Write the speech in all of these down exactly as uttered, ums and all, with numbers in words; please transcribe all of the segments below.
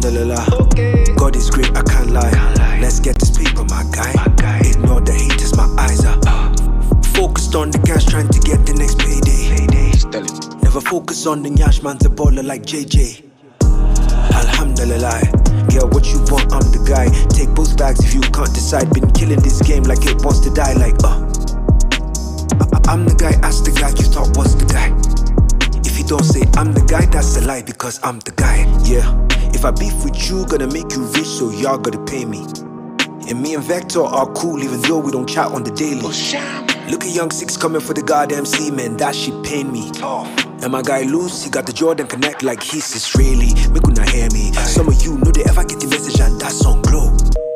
Alhamdulillah. God is great, I can't lie. Let's get this paper, my guy. Ignore the haters, my eyes are focused on the cash, trying to get the next payday. Never focus on the nyash, man's a baller like J J. Alhamdulillah. Girl, what you want, I'm the guy. Take both bags if you can't decide. Been killing this game like it wants to die. Like, uh I I'm the guy, ask the guy you thought was the guy. If you don't say I'm the guy, that's a lie, because I'm the guy. Yeah, if I beef with you, gonna make you rich, so y'all gotta pay me. And me and Vector are cool, even though we don't chat on the daily. Look at Young Six coming for the goddamn C, man, that shit pain me. And my guy Loose, he got the Jordan Connect like he's Israeli. Me couldn't hear me. Some of you know they ever get the message and that's on glow.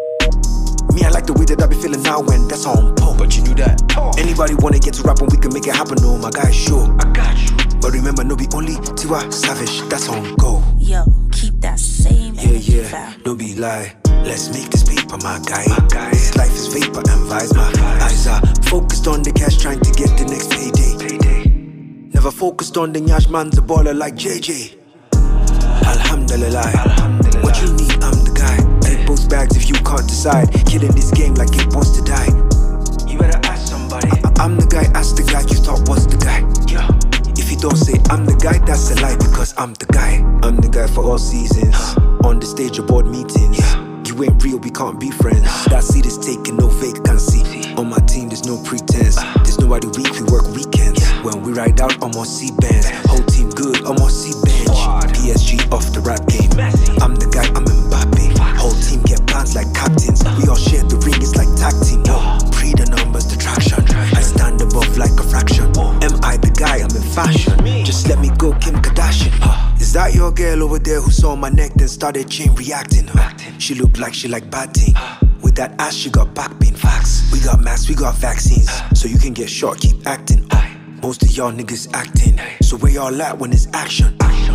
Me, I like the way that I be feeling now when that's on po. But you knew that. Anybody wanna get to rap and we can make it happen, no, my guy, sure. I got you. But remember, no be only Tiwa Savage, that's on go. Yo, keep that same Yeah, yeah, no be lie. Let's make this paper, my guy. my guy. This life is vapor and vibes. My eyes are focused on the cash, trying to get the next payday. payday. Never focused on the nyash, man's a baller like J J. Alhamdulillah. Alhamdulillah. What you need, I'm the guy. Take both bags if you can't decide. Killing this game like it wants to die. You better ask somebody. I I'm the guy, ask the guy you thought was the guy. Yeah. If you don't say I'm the guy, that's a lie, because I'm the guy. I'm the guy for all seasons. On the stage or board meetings. Yeah. You ain't real, we can't be friends. That seat is taken, no vacancy. On my team, there's no pretense. There's nobody weak, we work weekends. When we ride out, I'm on C-bands. Whole team good, I'm on C-bench. P S G off the rap game. I'm the guy, I'm Mbappe. Whole team get plans like captains. We all share the ring, it's like tag team. Pre the numbers, the traction. I stand above like a fraction. Am I the guy, I'm in fashion. Just let me go, Kim Kardashian. Is that your girl over there who saw my neck then started chain reacting? Huh? She looked like she like batting. With that ass she got back pain. Facts. We got masks, we got vaccines. So you can get short, keep acting. Most of y'all niggas acting. So where y'all at when it's action?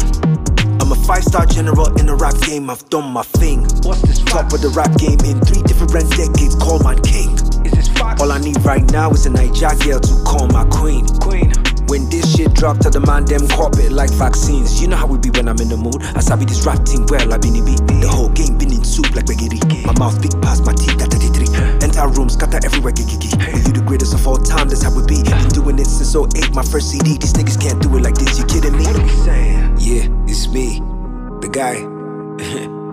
I'm a five-star general in the rap game, I've done my thing. What's this Top of the rap game in three different decades, call my king. Is this facts? All I need right now is a Niger girl to call my queen. Queen. When this shit drop to the man, them cop it like vaccines. You know how we be when I'm in the mood. I sabi this rap team well, I been in beat. The whole game been in soup like bagiri. My mouth big past my teeth, that thirty-three. Enter room, scatter everywhere, gigi. You the greatest of all time, that's how we be. Been doing it since oh eight, my first C D. These niggas can't do it like this, you kidding me? What are we saying? Yeah, it's me, the guy.